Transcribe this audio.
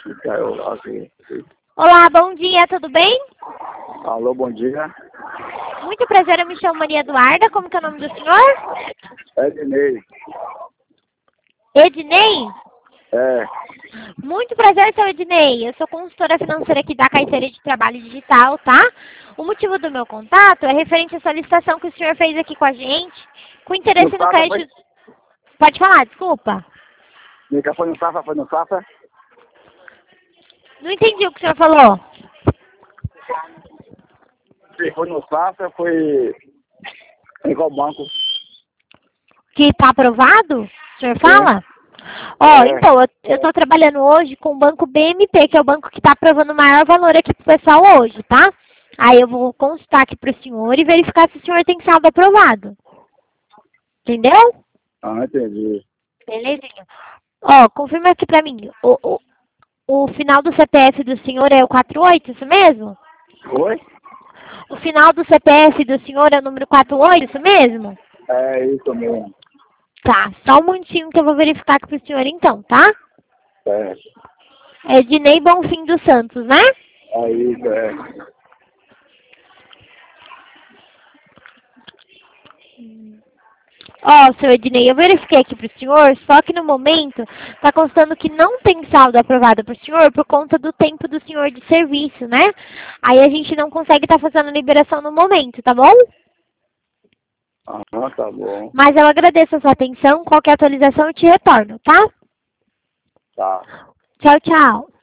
Caiu aqui. Olá, bom dia, tudo bem? Alô, bom dia. Muito prazer, eu me chamo Maria Eduarda, como que é o nome do senhor? Ednei. Ednei? É. Muito prazer, seu Ednei. Eu sou consultora financeira aqui da Carteira de Trabalho Digital, tá? O motivo do meu contato é referente à solicitação que o senhor fez aqui com a gente, com interesse no crédito... Pode falar, desculpa. Foi no Safra, foi no Safra? Não entendi o que o senhor falou. Foi no Safra, foi em qual banco? Que está aprovado? O senhor fala? Ó, então, eu estou trabalhando hoje com o banco BMP, que é o banco que está aprovando o maior valor aqui pro pessoal hoje, tá? Aí eu vou consultar aqui pro senhor e verificar se o senhor tem saldo aprovado. Entendeu? Ah, entendi. Belezinha. Ó, confirma aqui pra mim. O final do CPF do senhor é o 48, isso mesmo? Oi? O final do CPF do senhor é o número 48, isso mesmo? É isso mesmo. Tá, só um minutinho que eu vou verificar aqui pro senhor então, tá? É. Ednei Bonfim dos Santos, né? É isso, é. Ó, seu Ednei, eu verifiquei aqui pro senhor, só que no momento tá constando que não tem saldo aprovado pro senhor por conta do tempo do senhor de serviço, né? Aí a gente não consegue estar fazendo a liberação no momento, tá bom? Ah, tá bom. Mas eu agradeço a sua atenção, qualquer atualização eu te retorno, tá? Tá. Tchau, tchau.